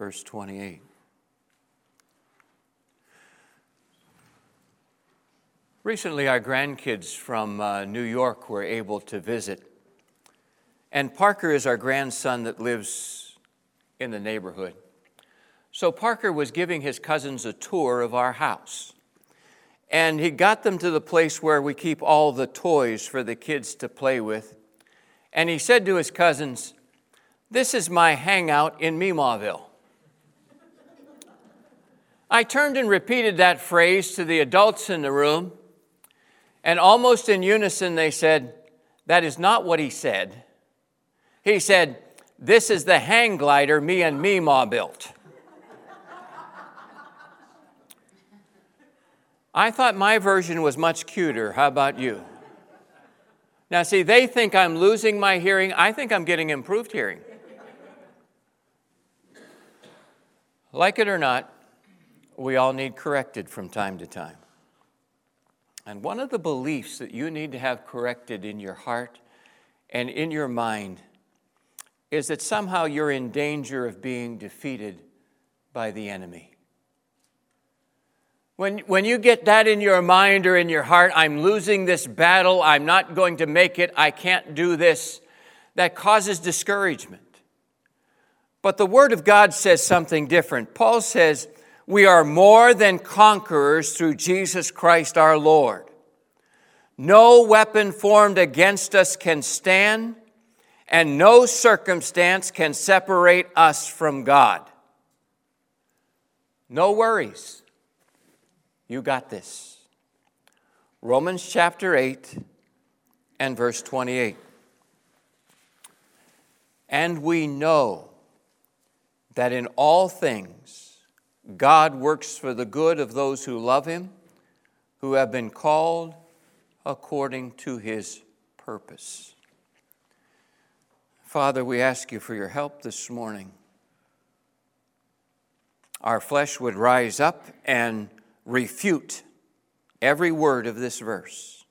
verse 28. Recently, our grandkids from New York were able to visit. And Parker is our grandson that lives in the neighborhood. So Parker was giving his cousins a tour of our house. And he got them to the place where we keep all the toys for the kids to play with. And he said to his cousins, "This is my hangout in Meemawville." I turned and repeated that phrase to the adults in the room. And almost in unison, they said, "That is not what he said. He said, 'This is the hang glider me and Meemaw built.'" I thought my version was much cuter. How about you? Now, see, they think I'm losing my hearing. I think I'm getting improved hearing. Like it or not, we all need corrected from time to time. And one of the beliefs that you need to have corrected in your heart and in your mind is that somehow you're in danger of being defeated by the enemy. When you get that in your mind or in your heart, I'm losing this battle, I'm not going to make it, I can't do this, that causes discouragement. But the Word of God says something different. Paul says, we are more than conquerors through Jesus Christ our Lord. No weapon formed against us can stand, and no circumstance can separate us from God. No worries. You got this. Romans chapter 8 and verse 28. And we know that in all things God works for the good of those who love Him, who have been called according to His purpose. Father, we ask You for Your help this morning. Our flesh would rise up and refute every word of this verse.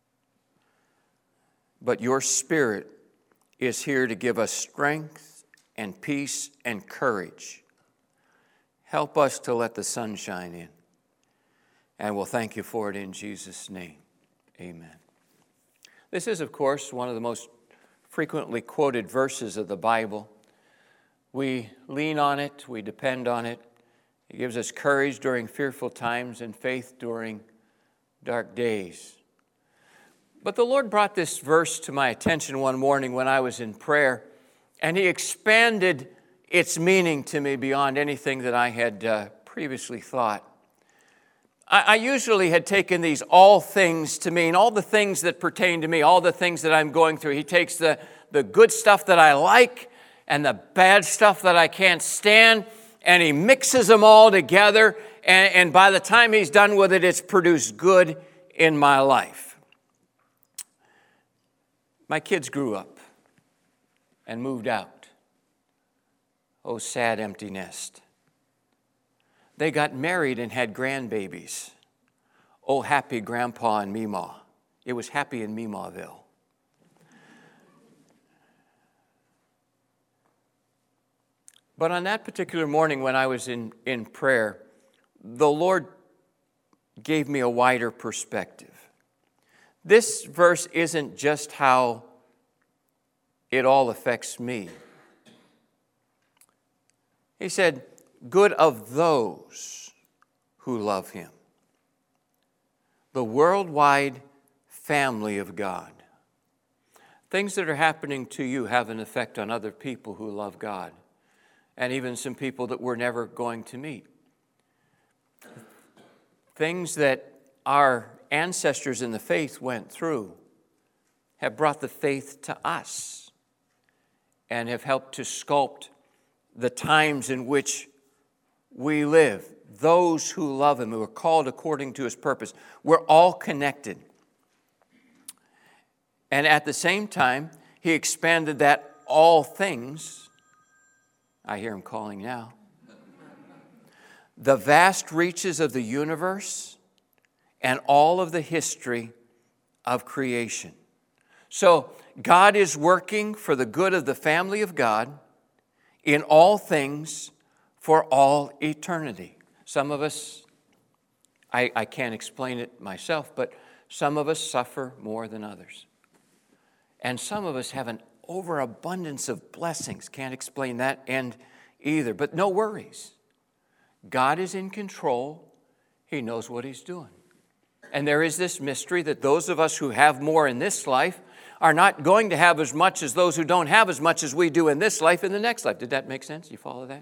But Your Spirit is here to give us strength and peace and courage. Help us to let the sun shine in. And we'll thank You for it in Jesus' name. Amen. This is, of course, one of the most frequently quoted verses of the Bible. We lean on it. We depend on it. It gives us courage during fearful times and faith during dark days. But the Lord brought this verse to my attention one morning when I was in prayer, and He expanded its meaning to me beyond anything that I had previously thought. I usually had taken these all things to mean all the things that pertain to me, all the things that I'm going through. He takes the good stuff that I like and the bad stuff that I can't stand, and He mixes them all together, and by the time He's done with it, it's produced good in my life. My kids grew up and moved out. Oh, sad empty nest. They got married and had grandbabies. Oh, happy Grandpa and Meemaw. It was happy in Meemawville. But on that particular morning when I was in prayer, the Lord gave me a wider perspective. This verse isn't just how it all affects me. He said, good of those who love Him. The worldwide family of God. Things that are happening to you have an effect on other people who love God, and even some people that we're never going to meet. Things that our ancestors in the faith went through have brought the faith to us and have helped to sculpt the times in which we live. Those who love Him, who are called according to His purpose. We're all connected. And at the same time, He expanded that all things. I hear Him calling now. The vast reaches of the universe and all of the history of creation. So God is working for the good of the family of God in all things for all eternity. Some of us, I can't explain it myself, but some of us suffer more than others. And some of us have an overabundance of blessings. Can't explain that end either, but no worries. God is in control. He knows what He's doing. And there is this mystery that those of us who have more in this life are not going to have as much as those who don't have as much as we do in this life in the next life. Did that make sense? You follow that?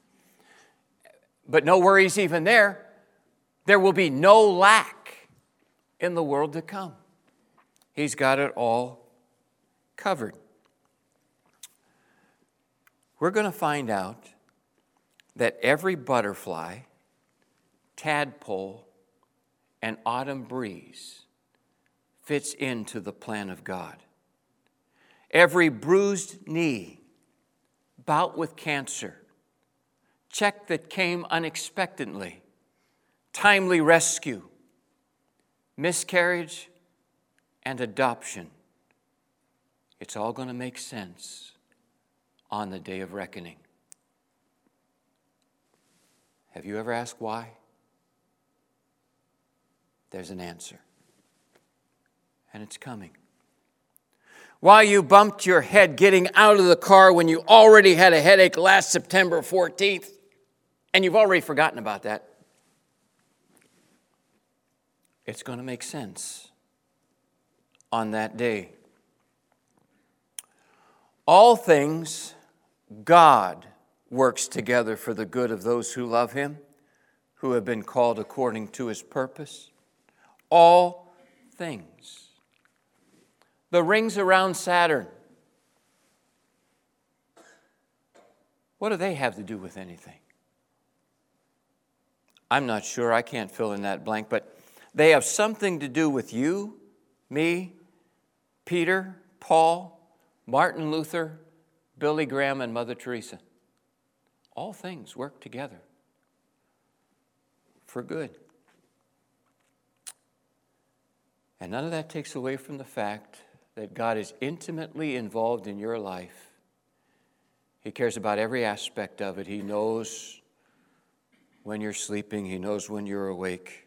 But no worries even there. There will be no lack in the world to come. He's got it all covered. We're going to find out that every butterfly, tadpole, and autumn breeze fits into the plan of God. Every bruised knee, bout with cancer, check that came unexpectedly, timely rescue, miscarriage, and adoption. It's all going to make sense on the day of reckoning. Have you ever asked why? There's an answer. And it's coming. Why you bumped your head getting out of the car when you already had a headache last September 14th, and you've already forgotten about that. It's going to make sense on that day. All things, God works together for the good of those who love Him, who have been called according to His purpose. All things. The rings around Saturn, what do they have to do with anything? I'm not sure. I can't fill in that blank, but they have something to do with you, me, Peter, Paul, Martin Luther, Billy Graham, and Mother Teresa. All things work together for good. And none of that takes away from the fact that God is intimately involved in your life. He cares about every aspect of it. He knows when you're sleeping. He knows when you're awake.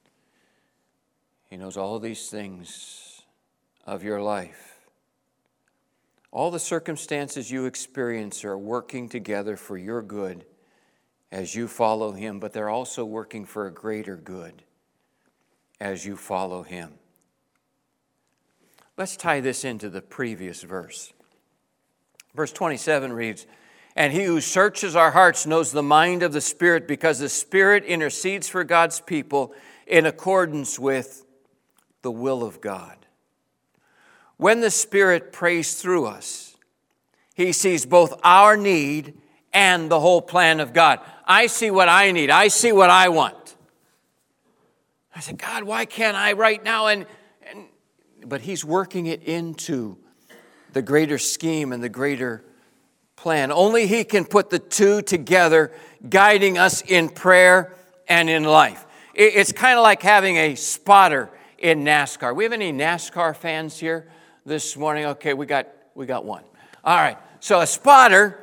He knows all these things of your life. All the circumstances you experience are working together for your good as you follow Him, but they're also working for a greater good as you follow Him. Let's tie this into the previous verse. Verse 27 reads, "And He who searches our hearts knows the mind of the Spirit, because the Spirit intercedes for God's people in accordance with the will of God." When the Spirit prays through us, He sees both our need and the whole plan of God. I see what I need. I see what I want. I said, God, why can't I right now? But He's working it into the greater scheme and the greater plan. Only He can put the two together, guiding us in prayer and in life. It's kind of like having a spotter in NASCAR. We have any NASCAR fans here this morning? Okay, we got one. All right. So a spotter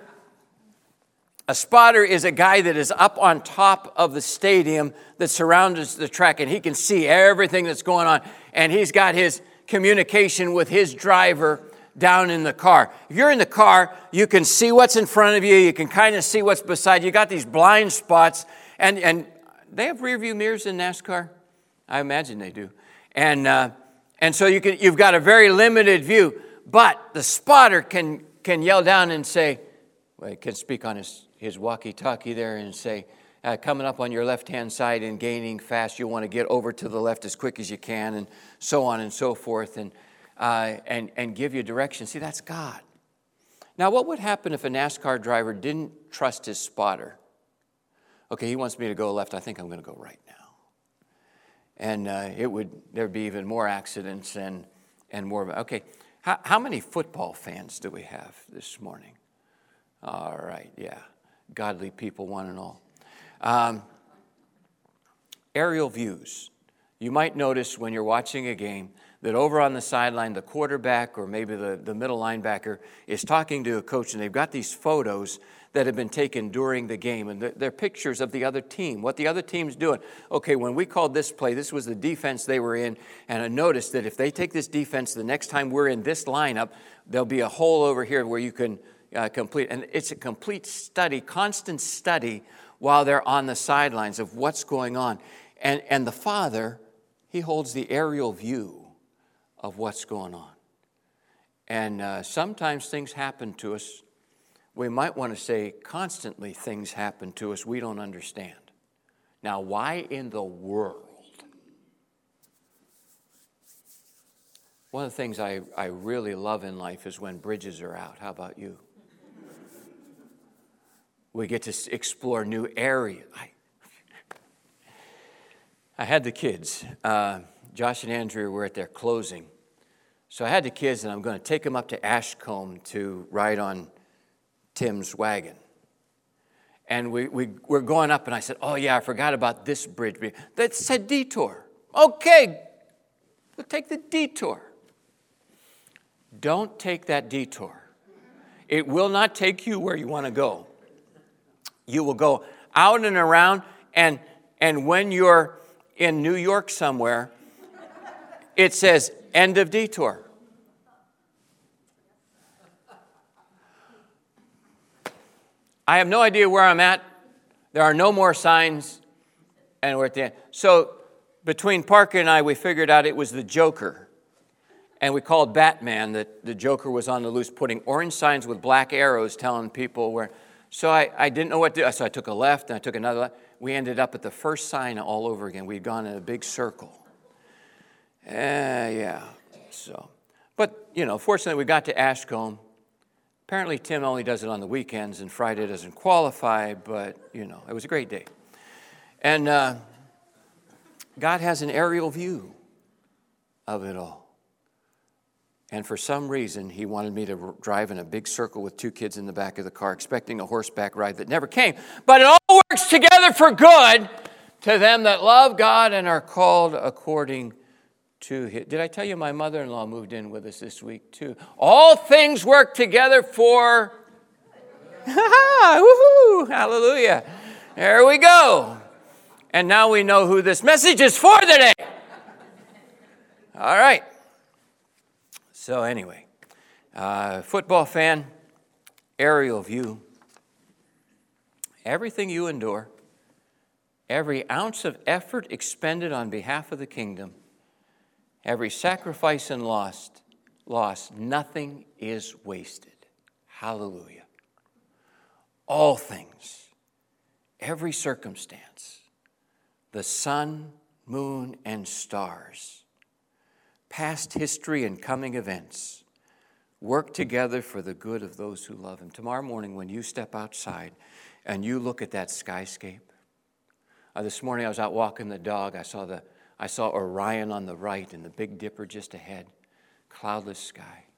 is a guy that is up on top of the stadium that surrounds the track, and he can see everything that's going on, and he's got his communication with his driver down in the car. If you're in the car, you can see what's in front of you. You can kind of see what's beside you. You got these blind spots, and they have rear view mirrors in NASCAR. I imagine they do. And so you've got a very limited view, but the spotter can yell down and say, well, he can speak on his walkie-talkie there and say, coming up on your left-hand side and gaining fast, you want to get over to the left as quick as you can, and so on and so forth, and give you direction. See, that's God. Now, what would happen if a NASCAR driver didn't trust his spotter? Okay, he wants me to go left. I think I'm going to go right now. And there'd be even more accidents and more. Okay, how many football fans do we have this morning? All right, yeah, godly people, one and all. Aerial views. You might notice when you're watching a game that over on the sideline, the quarterback or maybe the middle linebacker is talking to a coach, and they've got these photos that have been taken during the game, and they're pictures of the other team, what the other team's doing. Okay, when we called this play, this was the defense they were in, and I noticed that if they take this defense, the next time we're in this lineup, there'll be a hole over here where you can complete. And it's a complete study, constant study while they're on the sidelines of what's going on. And the father, he holds the aerial view of what's going on. And sometimes things happen to us. We might want to say constantly things happen to us we don't understand. Now, why in the world? One of the things I really love in life is when bridges are out. How about you? We get to explore new areas. I had the kids. Josh and Andrea were at their closing. So I had the kids, and I'm going to take them up to Ashcombe to ride on Tim's wagon. And we're going up, and I said, oh, yeah, I forgot about this bridge. That said detour. Okay, we'll take the detour. Don't take that detour. It will not take you where you want to go. You will go out and around, and when you're in New York somewhere, it says, end of detour. I have no idea where I'm at. There are no more signs, and we're at the end. So between Parker and I, we figured out it was the Joker. And we called Batman that the Joker was on the loose, putting orange signs with black arrows telling people where. So I didn't know what to do. So I took a left, and I took another left. We ended up at the first sign all over again. We'd gone in a big circle. Yeah. So, but, fortunately, we got to Ashcombe. Apparently, Tim only does it on the weekends, and Friday doesn't qualify, but, it was a great day. And God has an aerial view of it all. And for some reason, he wanted me to drive in a big circle with two kids in the back of the car, expecting a horseback ride that never came. But it all works together for good to them that love God and are called according to his. Did I tell you my mother-in-law moved in with us this week, too? All things work together for... Woohoo! Hallelujah. There we go. And now we know who this message is for today. All right. So anyway, football fan, aerial view. Everything you endure, every ounce of effort expended on behalf of the kingdom, every sacrifice and loss, nothing is wasted. Hallelujah. All things, every circumstance, the sun, moon, and stars, past history and coming events, work together for the good of those who love him. Tomorrow morning when you step outside and you look at that skyscape. This morning I was out walking the dog. I saw Orion on the right and the Big Dipper just ahead. Cloudless sky.